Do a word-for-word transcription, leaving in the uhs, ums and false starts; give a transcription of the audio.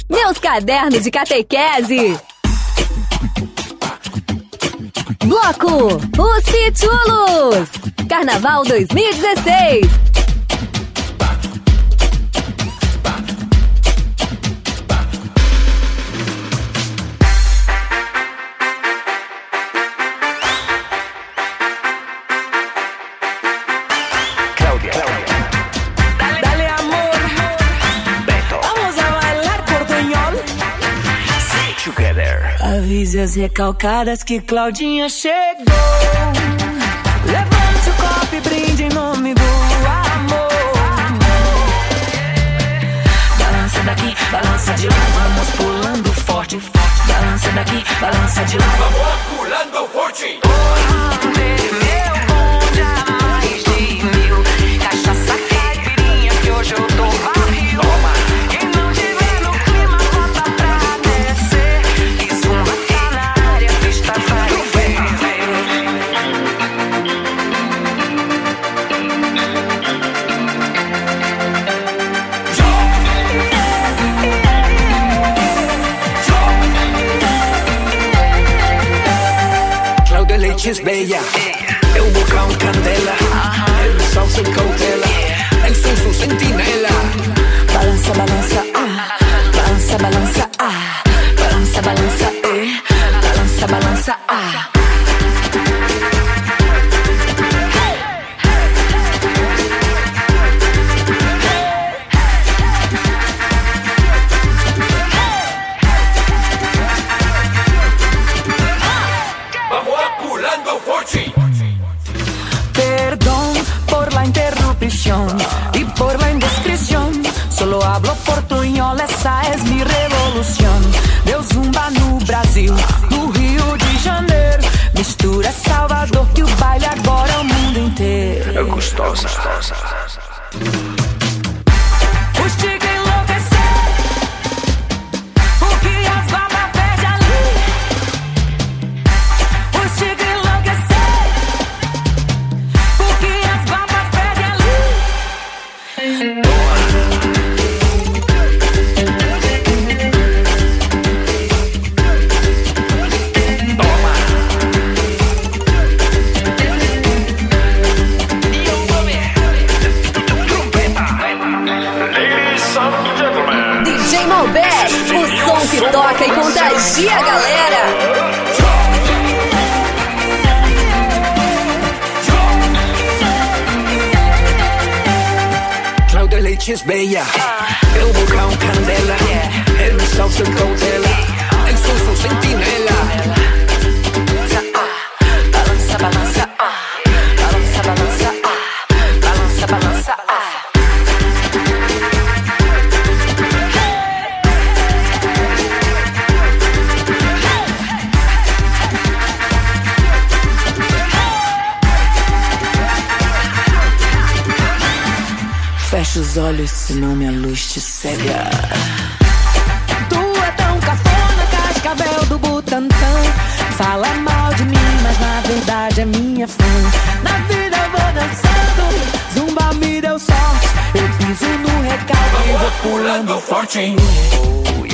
Meus cadernos de catequese. Bloco Os Pichulos. Carnaval dois mil e dezesseis. Avise as recalcadas que Claudinha chegou. Levante o copo e brinde em nome do amor. Balança daqui, balança de lá, vamos pulando forte, forte. Balança daqui, balança de lá, vamos pulando forte. Oh, meu bonde a mais de mil. Cachaça, caipirinha, que hoje eu tô barril. Quem não tiver no clima, volta pra descer. Isso uma canária, festa vai ver. Cláudia Leites bella, eu bocão candela, el sol sem cautela, el sul sentinela. Balança, balança, ah, balança, balança, ah, balança, balança, eh, balança, balança, ah. Perdón por la interrupción y por la indiscreción. Solo hablo portunhol, essa é mi revolución. Deu zumba no Brasil, no Rio de Janeiro. Mistura Salvador que o baile agora é o mundo inteiro. É gostosa. Os tigres enlouqueceram, o que as babas pede ali. Os tigres enlouqueceram, o que as babas pede ali. D J Malbec, o som que toca e contagia a galera. Cláudia Leites bella, eu bocão candela, el sol sem cautela, el sul sentinela. Balança, balança, ah, balança, balança, ah, balança, balança, ah. Fecha os olhos, senão minha luz te cega. Tu é tão cafona, cascavel do Butantã. Fala mal de mim, mas na verdade é minha fã. Na vida eu vou dançando, zumba me deu sorte. Eu piso no recalque e vou pulando forte.